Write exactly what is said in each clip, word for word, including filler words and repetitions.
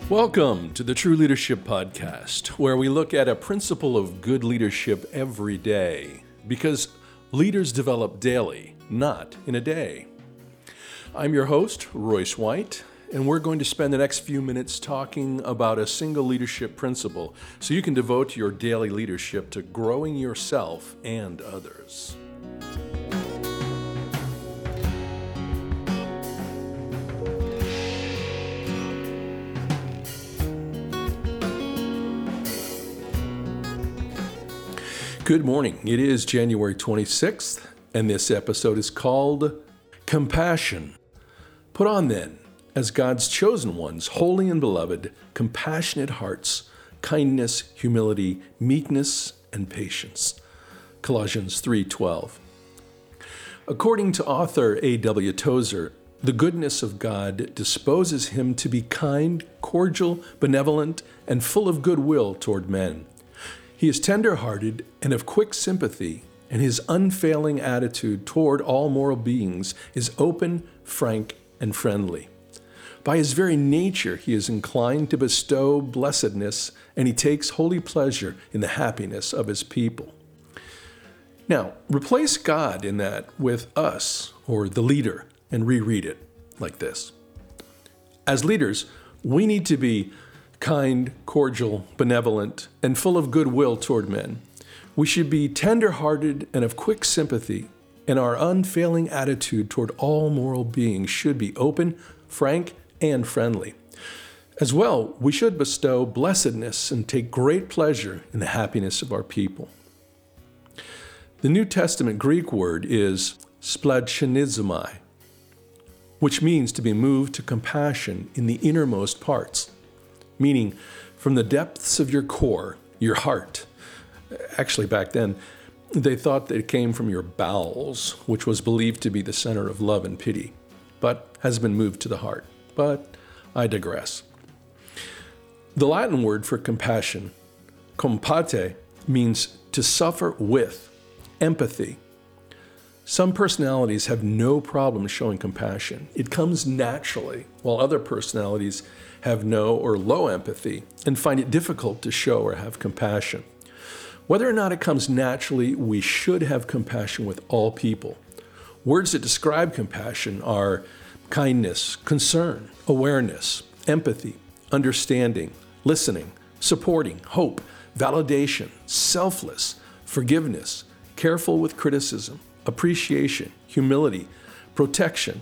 Welcome to the True Leadership Podcast, where we look at a principle of good leadership every day, because leaders develop daily, not in a day. I'm your host, Royce White, and we're going to spend the next few minutes talking about a single leadership principle so you can devote your daily leadership to growing yourself and others. Good morning. It is January twenty-sixth, and this episode is called Compassion. Put on then, as God's chosen ones, holy and beloved, compassionate hearts, kindness, humility, meekness, and patience. Colossians three twelve. According to author A W Tozer, the goodness of God disposes him to be kind, cordial, benevolent, and full of goodwill toward men. He is tender-hearted and of quick sympathy, and his unfailing attitude toward all moral beings is open, frank, and friendly. By his very nature, he is inclined to bestow blessedness, and he takes holy pleasure in the happiness of his people. Now, replace God in that with us, or the leader, and reread it like this. As leaders, we need to be kind, cordial, benevolent, and full of goodwill toward men. We should be tender-hearted and of quick sympathy, and our unfailing attitude toward all moral beings should be open, frank, and friendly. As well, we should bestow blessedness and take great pleasure in the happiness of our people. The New Testament Greek word is splanchnismai, which means to be moved to compassion in the innermost parts, meaning from the depths of your core, your heart. Actually, back then, they thought that it came from your bowels, which was believed to be the center of love and pity, but has been moved to the heart. But I digress. The Latin word for compassion, compate, means to suffer with, empathy. Some personalities have no problem showing compassion. It comes naturally, while other personalities have no or low empathy and find it difficult to show or have compassion. Whether or not it comes naturally, we should have compassion with all people. Words that describe compassion are kindness, concern, awareness, empathy, understanding, listening, supporting, hope, validation, selfless, forgiveness, careful with criticism, appreciation, humility, protection,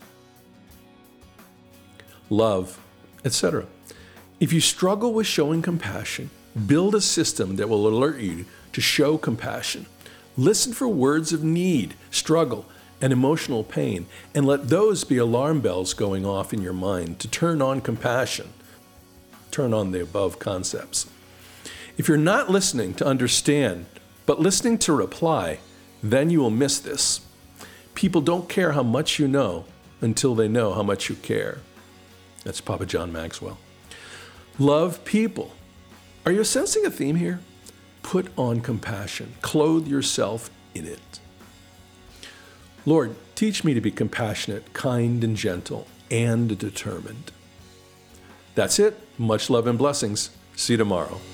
love, et cetera. If you struggle with showing compassion, build a system that will alert you to show compassion. Listen for words of need, struggle, and emotional pain, and let those be alarm bells going off in your mind to turn on compassion, turn on the above concepts. If you're not listening to understand, but listening to reply, then you will miss this. People don't care how much you know until they know how much you care. That's Papa John Maxwell. Love people. Are you sensing a theme here? Put on compassion. Clothe yourself in it. Lord, teach me to be compassionate, kind, and gentle, and determined. That's it. Much love and blessings. See you tomorrow.